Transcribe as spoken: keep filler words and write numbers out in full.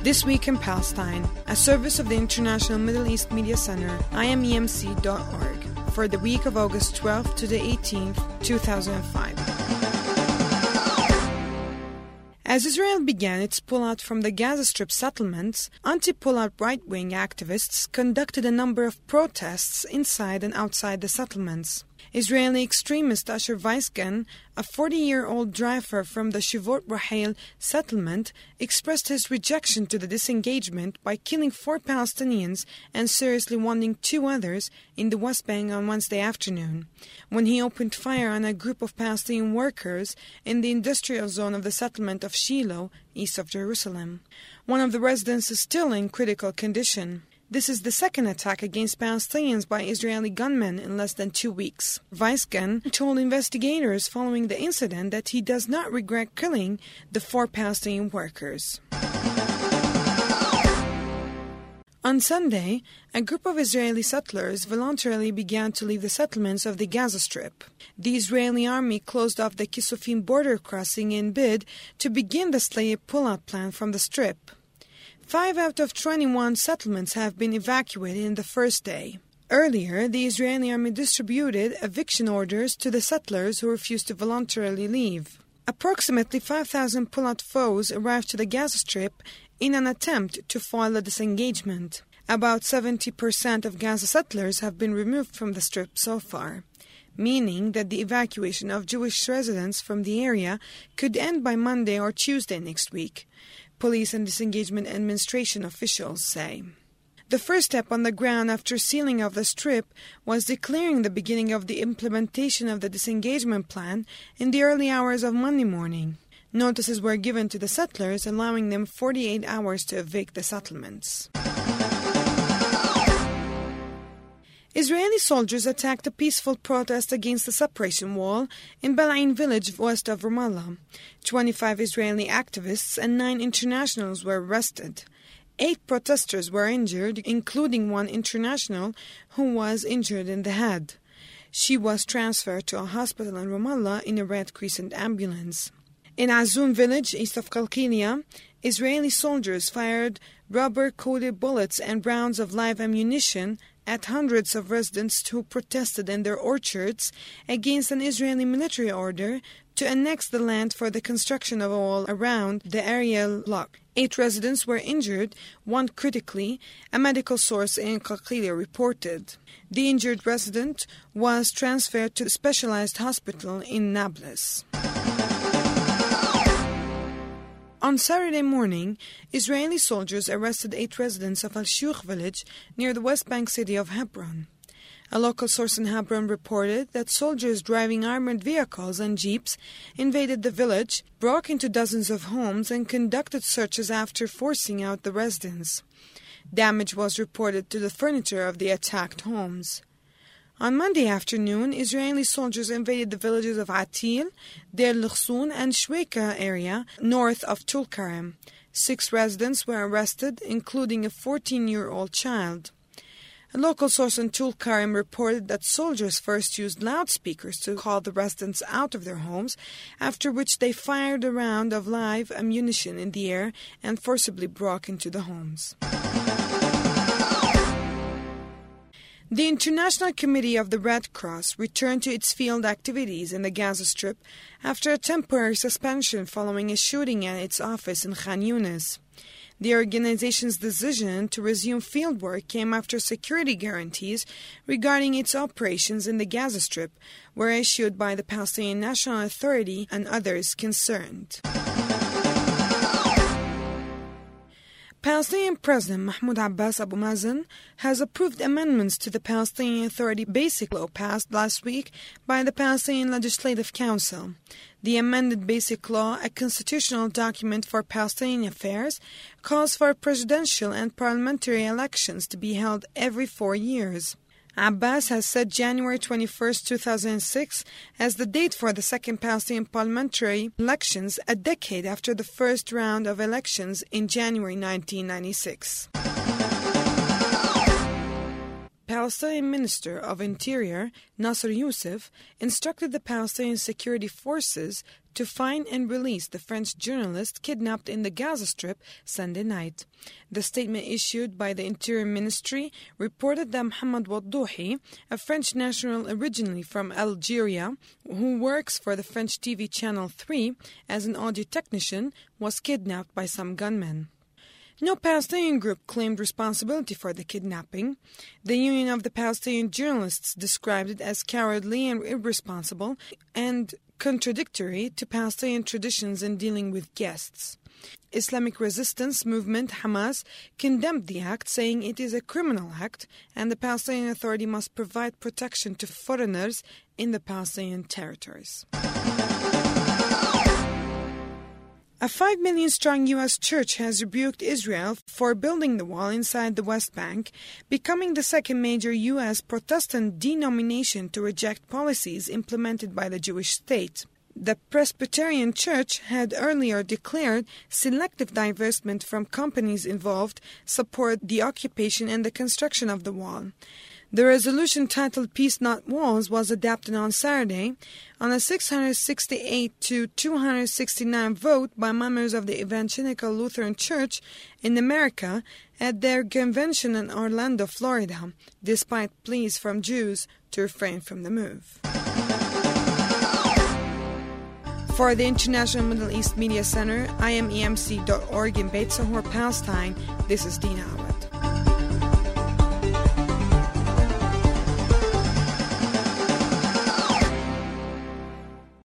This Week in Palestine, a service of the International Middle East Media Center, I M E M C dot org, for the week of August twelfth to the eighteenth, two thousand five. As Israel began its pullout from the Gaza Strip settlements, anti-pullout right-wing activists conducted a number of protests inside and outside the settlements. Israeli extremist Asher Weizgan, a forty-year-old driver from the Shivot Rahel settlement, expressed his rejection to the disengagement by killing four Palestinians and seriously wounding two others in the West Bank on Wednesday afternoon, when he opened fire on a group of Palestinian workers in the industrial zone of the settlement of Shiloh, east of Jerusalem. One of the residents is still in critical condition. This is the second attack against Palestinians by Israeli gunmen in less than two weeks. Weizgan told investigators following the incident that he does not regret killing the four Palestinian workers. On Sunday, a group of Israeli settlers voluntarily began to leave the settlements of the Gaza Strip. The Israeli army closed off the Kisufim border crossing in bid to begin the slated pullout plan from the Strip. Five out of twenty-one settlements have been evacuated in the first day. Earlier, the Israeli army distributed eviction orders to the settlers who refused to voluntarily leave. Approximately five thousand pullout foes arrived to the Gaza Strip in an attempt to foil the disengagement. About seventy percent of Gaza settlers have been removed from the Strip so far, meaning that the evacuation of Jewish residents from the area could end by Monday or Tuesday next week, police and disengagement administration officials say. The first step on the ground after sealing of the Strip was declaring the beginning of the implementation of the disengagement plan in the early hours of Monday morning. Notices were given to the settlers, allowing them forty-eight hours to evict the settlements. Israeli soldiers attacked a peaceful protest against the separation wall in Belain village west of Ramallah. twenty-five Israeli activists and nine internationals were arrested. Eight protesters were injured, including one international who was injured in the head. She was transferred to a hospital in Ramallah in a Red Crescent ambulance. In Azun village, east of Qalqilia, Israeli soldiers fired rubber-coated bullets and rounds of live ammunition at hundreds of residents who protested in their orchards against an Israeli military order to annex the land for the construction of a wall around the Ariel block. Eight residents were injured, one critically, a medical source in Qalqilia reported. The injured resident was transferred to a specialized hospital in Nablus. On Saturday morning, Israeli soldiers arrested eight residents of Al-Shukh village near the West Bank city of Hebron. A local source in Hebron reported that soldiers driving armored vehicles and jeeps invaded the village, broke into dozens of homes, and conducted searches after forcing out the residents. Damage was reported to the furniture of the attacked homes. On Monday afternoon, Israeli soldiers invaded the villages of Atil, Deir Luchsun, and Shweika area north of Tulkarem. Six residents were arrested, including a fourteen-year-old child. A local source in Tulkarem reported that soldiers first used loudspeakers to call the residents out of their homes, after which they fired a round of live ammunition in the air and forcibly broke into the homes. The International Committee of the Red Cross returned to its field activities in the Gaza Strip after a temporary suspension following a shooting at its office in Khan Yunis. The organization's decision to resume field work came after security guarantees regarding its operations in the Gaza Strip were issued by the Palestinian National Authority and others concerned. Palestinian President Mahmoud Abbas Abu Mazen has approved amendments to the Palestinian Authority Basic Law passed last week by the Palestinian Legislative Council. The amended Basic Law, a constitutional document for Palestinian affairs, calls for presidential and parliamentary elections to be held every four years. Abbas has set January twenty-first, two thousand six as the date for the second Palestinian parliamentary elections, a decade after the first round of elections in January nineteen ninety-six. Palestinian Minister of Interior, Nasser Youssef, instructed the Palestinian security forces to find and release the French journalist kidnapped in the Gaza Strip Sunday night. The statement issued by the Interior Ministry reported that Mohamed Waddouhi, a French national originally from Algeria, who works for the French T V Channel three as an audio technician, was kidnapped by some gunmen. No Palestinian group claimed responsibility for the kidnapping. The Union of the Palestinian Journalists described it as cowardly and irresponsible and contradictory to Palestinian traditions in dealing with guests. Islamic Resistance Movement Hamas condemned the act, saying it is a criminal act and the Palestinian Authority must provide protection to foreigners in the Palestinian territories. A five million strong U S church has rebuked Israel for building the wall inside the West Bank, becoming the second major U S Protestant denomination to reject policies implemented by the Jewish state. The Presbyterian Church had earlier declared selective divestment from companies involved support the occupation and the construction of the wall. The resolution titled Peace Not Walls was adopted on Saturday on a six hundred sixty-eight to two hundred sixty-nine vote by members of the Evangelical Lutheran Church in America at their convention in Orlando, Florida, despite pleas from Jews to refrain from the move. For the International Middle East Media Center, I am E M C dot org in Beit Sahur, Palestine, this is Dina Awad.